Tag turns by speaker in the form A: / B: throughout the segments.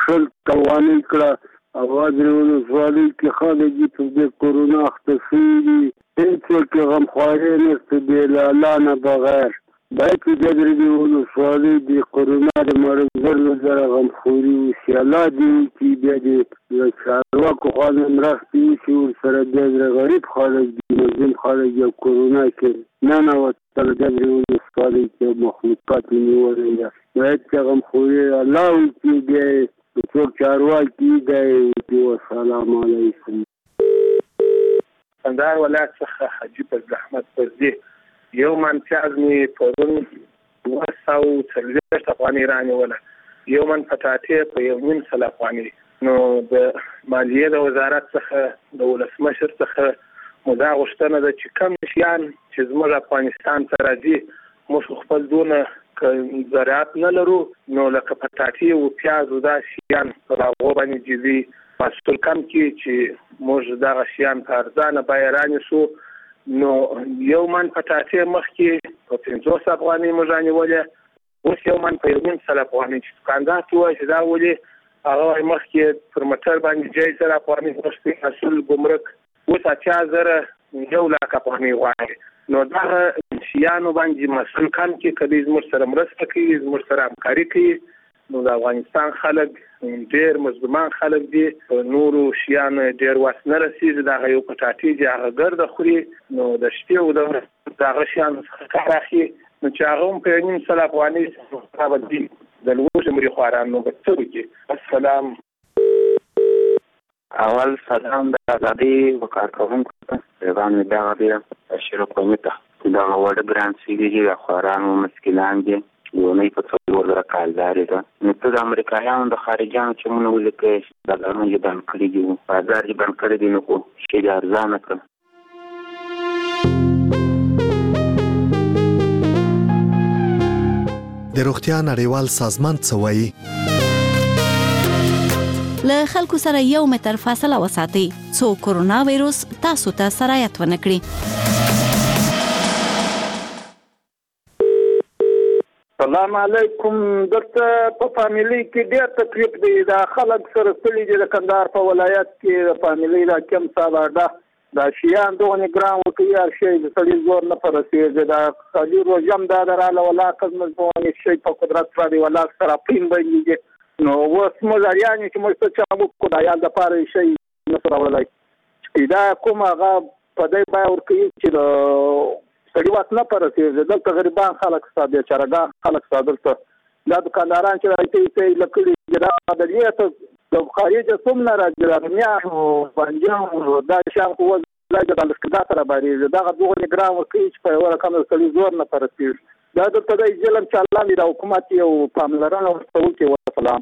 A: شل توانې کړه اواز ولسوالۍ کې خلک دي په دې کرونا اخته شوي دي هېڅوک یې غمخواري نشته بې له الله نه بغیر باید چې د ولسوالۍ د کرونا د مرض لپاره غمخوري وشي الله دې وکړي بیا دې له چارواکو خوا نه مرستې وشي ورسره بیا د غریب خلک دي مظلوم خلک دي کرونا کې ننوتل د ولسوالۍ کې مخلوقات نیولي ده باید چې غمخوري الله وکړي بیا یې څوک چارواکي دی والسلام علیکم.
B: کندهار ولایت څخه حاجي فضل احمد فضلي یو من پیاز مې پرون 240 افغانۍ رانیوله یو من پټاټې په 1.5 افغانۍ نو د مالیې د وزارت څخه د ولسمشر څخه مو دا غوښتنه ده چې کوم شیان چې زموږ افغانستان ته راځي موږ خپل دونه زراعت نه لرو نو لکه پټاټې او پیاز او دا شیان په هغو باندې جدي مسؤل کم کې چې موږ دغه شیان په ارزانه بیه رانیسو نو یو من پټاټې مخکې په 50 افغانۍ موږ رانیولې اوس یو من په 1.5 افغانۍ چې دوکاندار ته ووایي چې دا ولې هغه مخکې پر موټر باندې جای 1000 افغانۍ غوښتي مسؤل ګمرک اوس 80,000 1 لک افغانۍ غواړي نو دغه شیانو باندې مسؤل کم کې کله زموږ سره مرسته کوي زموږ سره همکاري کوي نو د افغانستان خلک ډېر مظلومان خلک دي نورو شیانو ډېر واس نه رسېږي دغه یو پټاټې چې هغه ګرده خوري نو د شپې او د ورځې د هغه شیانو څخه کار اخلي نو چې هغه هم په 1.5 افغانۍ څخه به دي د لوږې مري خواران نو به څه وکړي. السلام.
C: اول سلام د ازادۍ وکارکوونکو ته پیغام مې دغه دی اشرف قومي ته دغه وړه ګران سوي دي د خواران و مسکینان دي یونۍ په 4 کالدارې ده نو ته د امریکایانو د خارجیانو چمونه ولیکې ډالرونه یې بند کړي دي بازار یې بند کړی دی نو خو شی یې ارزانه کړه.
D: د روغتیا نړیوال سازمان څه وایي؟
E: له خلکو سره 1 متر فاصله وساتئ څو کرونا وایروس تاسو ته سرایت ونه کړي.
B: السلام علیکم. دلته په فامیلي کې ډېر تکلیف دی دا خلک سره ستړي دي د کندهار په ولایت کې د فامیلي دا کم ساده دا شیان دغه ګرام وکړي هر شی د سړي زور نه پرسېږي دا خالي روژم دا دراله ولا قسم ځواني شی په قدرت باندې ولا سره پین باندې نو اوس موږ اړیانې چې موږ څه چا وکړو دا یاد لپاره شی نه سره ولای دا کوم هغه په دې باور ورکوي چې سړي واک نه پرسېږي دلته غریبان خلک ساده چارګان خلک ساده دلته دا دکانداران چې راځي لکړي دا بدلیه د خارجه څوم نه راځي دا میاهو باندې دا شان قوه لږه د لسکدا سره باندې دا دغه ګرام ورکوي چې په وره کوم سړي زور نه پرسېږي دا دلته د ظلم چې الله دې د حکومت یو پاملرنه ورته وکړي. والسلام.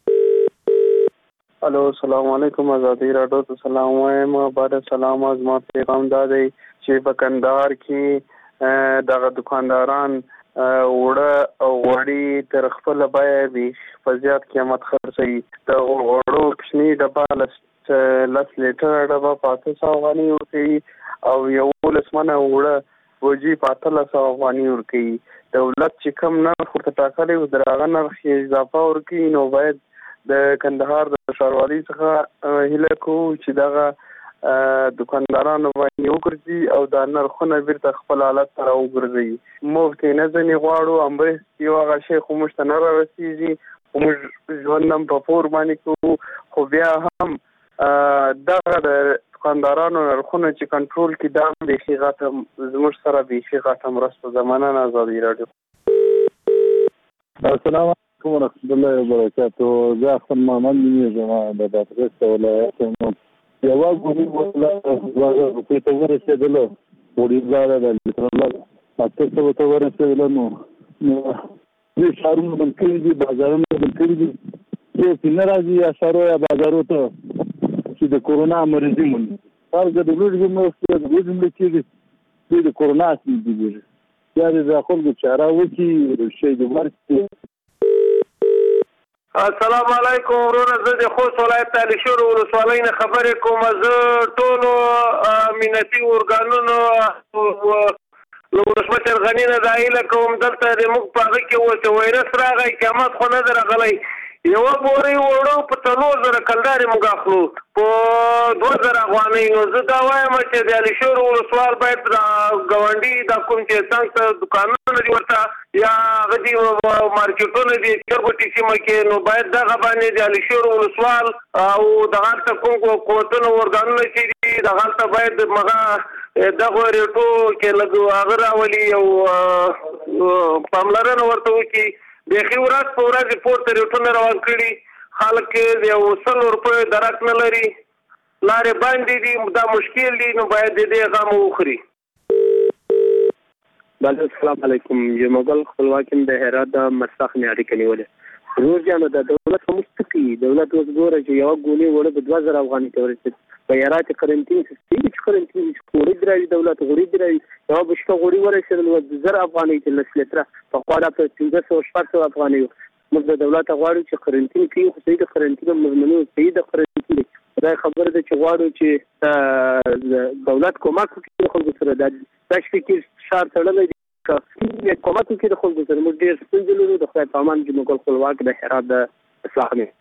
F: الو السلام علیکم آزادی راډیو ته سلام وایم بعد سلام از ما پیغام دا دی چې په کندهار کې دغه دکانداران وړه او وړي تر خپل بیه وي په زیات قیمت خرڅوي د وړو کوچني ډبه 10 لیټر ډبه 500 افغانۍ ورکوي او 11 منه وړه وجي 1500 افغانۍ ورکوي. دولت چې کوم نرخ ورته ټاکلی و د هغه نرخ یې اضافه ورکوي نو باید د کندهار د ښاروالۍ څخه هیله کوو چې دغه دکاندارانو باندې وګرځي او دا نرخونه بیرته خپل حالت ته راوګرځوي. مفت یې نه ځنې غواړو همبرس یو هغه شی خو موږ ته نه رارسېږي خو موږ ژوند هم په پور باندې کوو خو بیا هم دغه د دکاندارانو نرخونه چې کنټرول کړي دا هم بیخي غټه زموږ سره بیخي غټه مرسته ده. مننه ازادي راډیو.
A: السلام علیکم ورحمۃ اللہ وبرکاتہ. زه احمد محمد نومېږم د بادغیس ولایت یم. یوه ګولۍ وله 2000 روپۍ ته ورسېدله وړي لاره ده لیټرله 800 ته ورسېدله نو دې ښارونه بند کړي دي بازارونه بند کړي دي څوک نه راځي یا ښارو یا بازارو ته چې د کورونا مریضي مومي هر ځای د لوږې مړه کېږي دوی د کورونا کېږي بیا دې د خلکو چاره وکړي شی د ورکړي.
B: السلام علیکم ورونه زه د خوست ولایت علي شور ولسوالۍ نه خبرې کوم. زه ټولو امنیتي ارګانونو له ولسمشر غني نه دا هیله کوم دلته د موږ په هغه کې اوس وایرس راغی قیامت خو نه دی راغلی
A: یو بوري وړو په 3000 کلداري موږ اخلو په 2000 افغانۍ. نو زه دا وایم چې د علي شور ولسوال باید ګاونډي د کوم چې څنګه دکانونه دي ورته یا غدي مارکیټونه دي چرګوټي سیمه کې، نو باید دغه باندې د علي شور ولسوال او دغه کوم قوتونه ورګانونه چې دغه باید مغه دغه ریټو کې لګو هغه راولي او پاملرنه ورته وکړي. د خیورات په ورځ پورته ریټونه روان کړي، خلک یو 100 روپۍ درک نه لري، لارې باندې دي، دا مشکل دي، نو باید دې غم وخوري.
B: بله السلام علیکم. یو مغل خپلواکم د هرات د مسخ نه اړیکه نیولې روزانه د دولت مستقي دولت اوس ګوره چې یو ګولې وړه په 2000 افغانۍ ته ورسېد. په هرات قرنټین سیستم چې قرنټین کوړي درای دولت غوړي درای یو بشته غوړي ورسېدل و 2000 افغانۍ ته لسلتره په خواړه په 300 افغانۍ. موږ د دولت غواړو چې قرنټین کې خو صحیح د قرنټین مضمونو صحیح د قرنټین دا خبره ده چې غواړو چې دولت کومک وکړي خلکو سره د تشکیل شار تړلې که کومک وکړي د خلکو سره. موږ ډېر ستونزې لرو. د خدای په امان چې موږ خپلواک د هرات د اصلاح نه.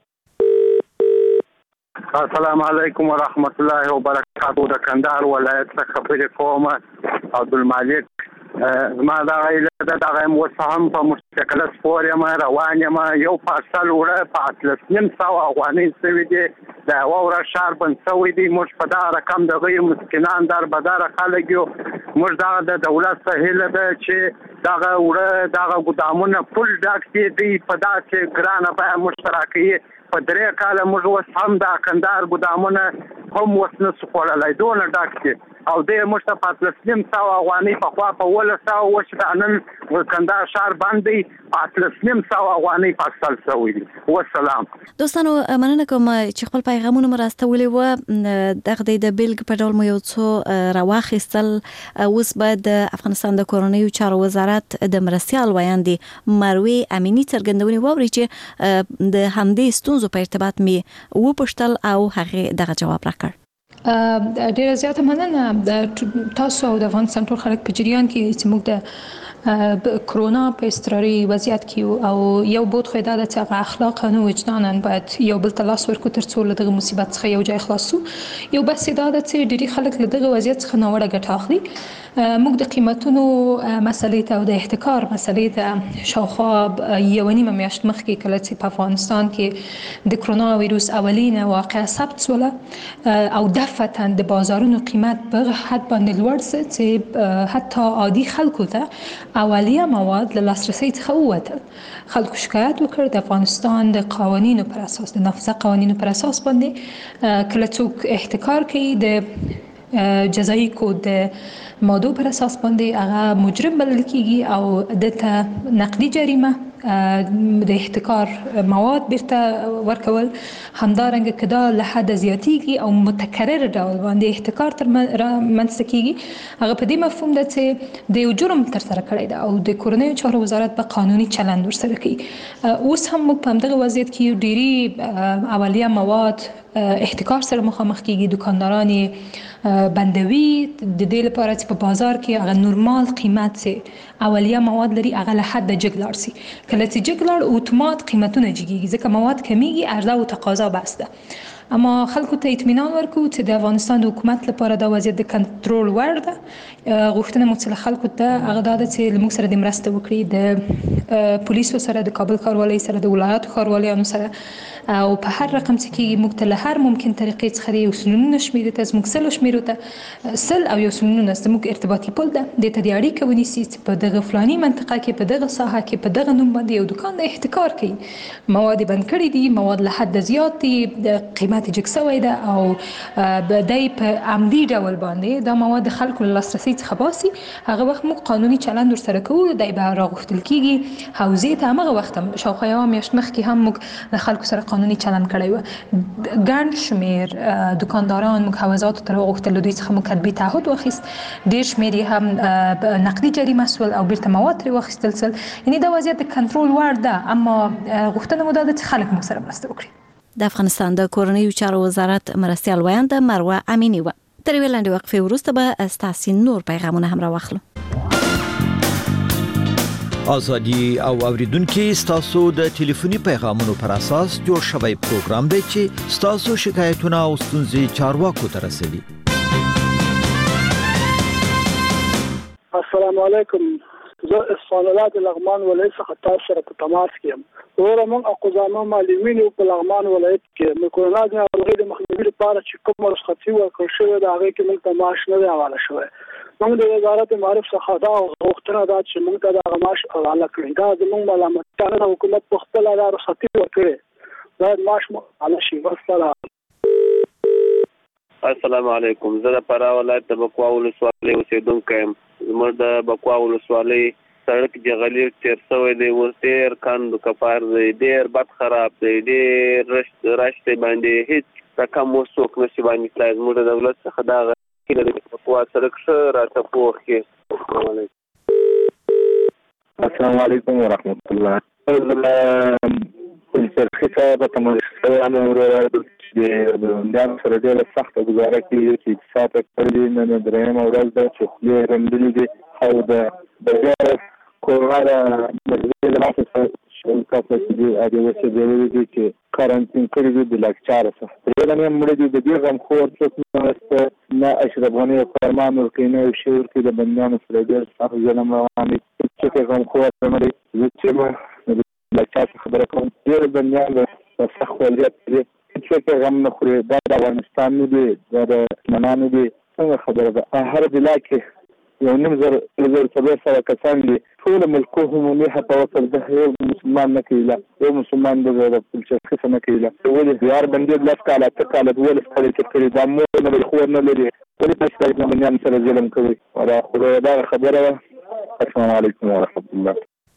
G: السلام علیکم ورحمت الله وبرکاته. د کندهار ولایت څخه خبرې کوم. عبدالمالک زما دا غیله دغه موسهم په مستقله سپور یم روان یم. یو پارسل وړه په 800 افغانۍ سوي دي. د واوره شهر بند سوی دی. موږ په دغه رقم د غیر مسکنان در بداره خلک یو. موږ دغه د دولت څخه هیله ده چې دغه وړه دغه ګودامونه فل ډک دي په داسې ګرانه بیه مشترکي. په 3 کاله موږ اوس هم د کندهار ګودامونه هم اوس نسو خوړلی، دونه ډک دي او دی موږ ته په 800 افغانۍ پخوا په 1100 اوس د نن کندهار ښار باندې 800 افغانۍ پارسل شوی دي. والسلام.
E: دوستانو مننه کوم چې خپل پیغامونه مو راستولي و. دغه د بیلګ په ډول مو یو څو راواخیستل. اوس به د افغانستان د کورنیو چارو وزارت د مرستیال ویاندې مروه امینی څرګندونې واوري چې د همدې ستونزو په ارتباط می وپوښتل او هغه دغه جواب راکړ.
H: ډیره زیاته مننه تاسو او د افغانستان ټول خلک په جریان کې چې موږ د کرونا په اضطراري وضعیت کې او یو بود خو دا چې هغه اخلاقا او وجدانا باید یو بل ته لاس ورکړو تر څو له دغه مصیبت څخه یو ځای خلاص شو. یو بس دا چې ډېری خلک له دغه وضعیت څخه ناوړه ګټه اخلي. موږ د قیمتونو مسلې ته او د احتکار مسلې ته شاوخوا یو نیمه میاشت مخکې کله چې په افغانستان کې د کرونا ویروس اولینه واقعه ثبت شوله او دفعتا د بازارونو قیمت په حد باندې لوړ شو چې حتی عادي خلکو ته اولیه مواد له لاسرسي څخه ووتل. خلکو شکایت وکړ د افغانستان د قوانینو پر اساس د نافذه قوانینو پر اساس باندې کله څوک احتکار کوي د جزایي کود ماده پر اساس باندې هغه مجرم بلل کیږي او دته نقدي جریمه د احتکار مواد بیرته ورکول همدارنګه کدا له حد زیاتیږي او متکرر ډول باندې احتکار تر منځ کیږي. هغه په دې مفهوم ده چې د یو جرم تر سره کړی ده او د کورنیو چارو وزارت په قانوني چلند ورسره کوي. اوس هم موږ په همدغه وضعیت کې ډېری اولیه مواد احتکار سره مخامخ کیږي. دکانداران بندوي د دې لپاره چې په بازار کې هغه نورمال قیمت سي اولیه مواد لري هغه له حد جګ سي. کله چې جګ لاړ اتومات قیمتونه جګیږي ځکه مواد کمیږي، عرضه او تقاضا بس ده. اما خلکو ته اطمینان ورکو چې د افغانستان د حکومت لپاره دا وضعیت د کنټرول وړ ده. غوښتنه مو څه خلکو ته هغه دا ده چې موږ سره د مرسته وکړي د پولیسو سره، د کابل ښاروالۍ سره، د ولایاتو ښاروالانو سره او په هر رقم چې کې موږ ته له هر ممکن طریقې څخه یو سلونونه شمیرې ته زموږ سلو شمیرو ته سل او یو سلونونه زموږ ارتباطي پل ده د ته د اړیکه ونیسي چې په دغه فلاني منطقه کې په دغه ساحه کې په دغه نوم باندې یو دکان د احتکار کوي، مواد بند کړي دي، مواد له حد زیات دي، قیمت جګ شوی ده او دای په عمدي ډول باندې دا مواد خلکو له لاسرسي څخه باسي. هغه وخت موږ قانوني چلند ورسره کوو. دای به راغوښتل کیږي حوزې ته. هغه وخت شاوخوا یوه میاشت مخکې هم موږ له خلکو سره قانوني چلند کړی و. ګڼ شمېر دکانداران موږ حوزاتو ته راوغوښتل، دوی څخه موږ کتبي تعهد واخیست، ډېر شمېر یې هم نقدي جریمه سول او بیرته مواد ترې واخیستل سول. یعنې دا وضعیت د کنټرول وړ ده، اما غوښتنه مو دا ده چې خلک موږ سره مرسته وکړي.
E: د افغانستان د کورنیو چارو وزارت مرستیال ویانده مروه امینی و. تر یوې لنډې وقفې وروسته به ستاسې نور پیغامونه هم راواخلو.
I: ازادي او اوریدونکو ستاسو د ټلیفوني پیغامونو پر اساس جوړ شوی پروګرام دی چې ستاسو شکایتونه او ستونزې چارواکو ته رسوي.
J: السلام علیکم. زه اسفان الله د لغمان ولایت څخه تاسو سره په تماس کې یم. موږ اقوزامه معلمین په لغمان ولایت کې د کورونا د ناروغۍ د مخنیوي لپاره چې کوم رخصتي ورکړل شوې ده هغه کې موږ ته معاش نه دی حواله شوی. موږ د وزارت معارف څخه دا غوښتنه ده چې موږ ته د معاش حواله کړي. دا زموږ ملامتیا نه ده، حکومت په خپله دا رخصتي ورکړې باید معاش حواله شي. والسلام.
K: السلام علیکم. زه د فراه ولایت د بکوا ولسوالۍ اوسېدونکی یم. زموږ د بکوا ولسوالۍ سړک جغلیر تیر شوی دی، اوس ډېر کند کفار دی، ډېر بد خراب دی، ډېر رش دی، باندې هېڅ رقم اوس څوک نشي باندې تلای. زموږ د دولت څخه دا هیله ده چې بکوا سړک ښه راته پوخ کړي.
L: السلام علیکم ورحمت الله. پولیسرخي صاحب ته مشکلانو د بندیانو سره ډېره سخته ګزاره کېږي چې اقتصاد یې کړی. نن درېیمه ورځ ده چې خولې یې رنډلې دي او د کورونا د مرضۍ له لاسه شل کسه چې دي هغې وسېدلي دي چې کارانتین کړي دي د لاکچاره څخه. درې دانې مړه دي. د دې غمخور څوک نه مرسته نه اشرف غني فرمان ورکوي نه یو شی ورکوي. د بندیانو سره ډېر سخت ظلم روان دی. څوک یې غمخور نه دی. زه چې لاکچار څخه خبره کوم، ډېر بندیان د سخت وضعیت دي. څوک یې غم نه خوري. دا د افغانستان نه دي، دا د دښمنانو دي. څنګه خبره ده؟ هر ضلع کې 1,400 کسان دي. ټول ملکهم نه په وصل ده. یو مسلمان نه کېله، یو مسلمان د پولیسرخي څخه نه کېله. ولې یار بندي 10 کاله 8 کاله 12 کاله تېر کړي. دا مور نه لري، خور نه لري. ولې تاسو د بندیانو سره ظلم کوئ؟ دا خدای دا خبره ده. السلام علیکم ورحمت الله.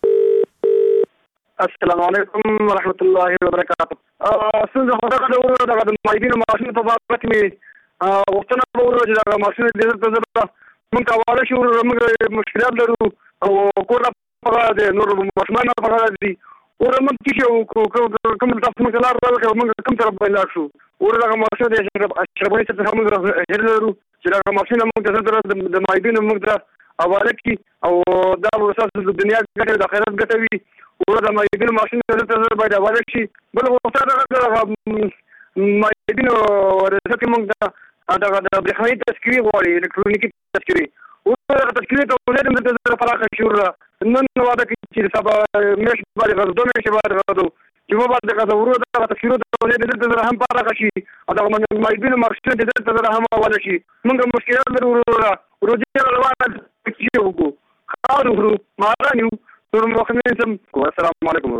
M: السلام علیکم ورحمت الله وبرکاته. څنګه خدای د مایدینو ماشین په باب کې غوښتنه وکړه چې دا ماشین د موږ حواله شو. موږ مشکلات لرو او کور په د نور ماشومان په اړه دي. اور موږ چې کوم تاسو موږ لار راوړو، موږ کوم طرف باندې شو. اور دا ماشین د اشرفي څخه موږ هر لرو چې دا ماشین موږ د مایدینو موږ ته حواله کی او دا ورسره د دنیا ګټه د آخرت ګټه وي. اور د مایدینو ماشین ته باید حواله شي. بل غوښتنه مایدینو ورسره موږ دا د برېښنایي تذکرې غواړي، الکترونیکي تذکرې. اوس تذکرې ته ولې د فراخه شوره نن واده کوي چې سبا میاشت باندې غږ 2 میاشتې باندې غږ چې مو باندې غږ ورو د تذکرې ته ولې د هم فراخه شي او د مایدینو مارشل د ته هم حواله شي. موږ مشکلات لرو روزي روانه چې وګو خاور ورو مارانیو نور مخنیزم. السلام علیکم.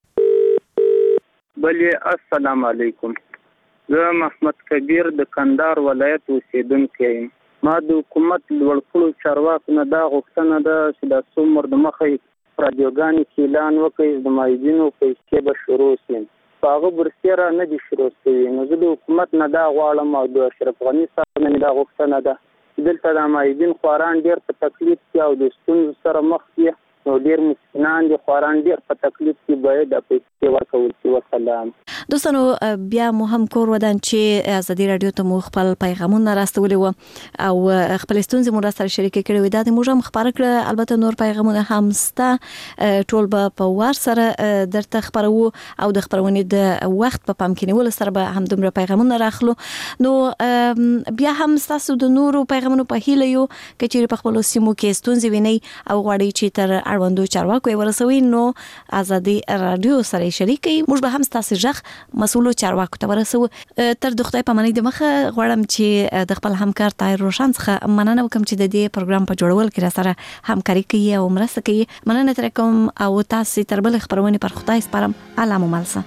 N: بلې السلام علیکم. زه محمد کبیر د کندهار ولایت اوسېدونکی یم. ما د حکومت لوړ کړو چارواکو نه دا غوښتنه ده چې دا څو عمر د مخې رادیوګانې کې اعلان وکړي د مایدینو پیسې به شروع شي. په هغه برسې را نه دي شروع شوي. نو زه د حکومت نه دا غواړم او د اشرف غني صاحب نه دا غوښتنه ده چې دلته د مایدین خواران ډېر په تکلیف کې او د ستونزو سره مخ دي. نو ډېر مسکینان دي، خواران ډېر په تکلیف کې باید د پیسې ورکول شي. وسلام.
E: دوستانو بیا مو هم کور ودان چې ازادي رادیو ته مو خپل پیغامونه راستولي وو او خپل ستونزې مو سره شریک کړي وي. دا د موږ هم خبره کړه. البته نور پیغامونه هم سته، ټول به په وار سره درته خبرو او د خبرونې د وخت په پام کې نیول سره به هم دومره پیغامونه راخلو. نو بیا هم تاسو د نورو پیغامونو په هیله یو چې په خپل سیمو کې ستونزې ویني او غواړي چې تر اړوندو چارواکو ورسوي نو ازادي رادیو سره شریک کړئ. موږ به هم تاسو ژغ مسؤلو چارواکو ته ورسو. تر د خدای پامنۍ د مخه غواړم چې د خپل همکار طاهر روشن څخه مننه وکم چې د دې پروګرام په جوړول کې را سره همکاري کوي او مرسته کوي. مننه تر کوم او تاسو تر بل خبرونه پر خدای سپارم. الله مو ملسه.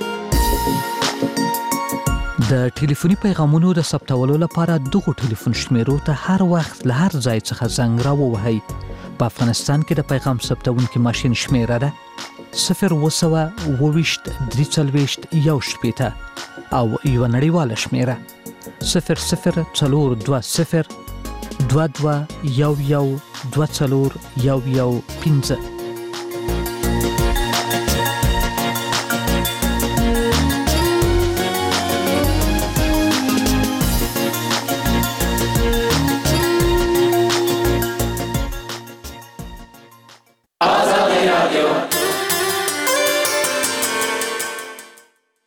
O: د ټلیفوني پیغامونو د ثبتولو لپاره دغه ټلیفون شمیرو ته هر وخت له هر ځای څخه زنګ راووهئ. په افغانستان کې د پیغام ثبتونکي ماشین شمیره ده 020 340 1 او یو نړیواله شمیره 0042 22 11 24 15.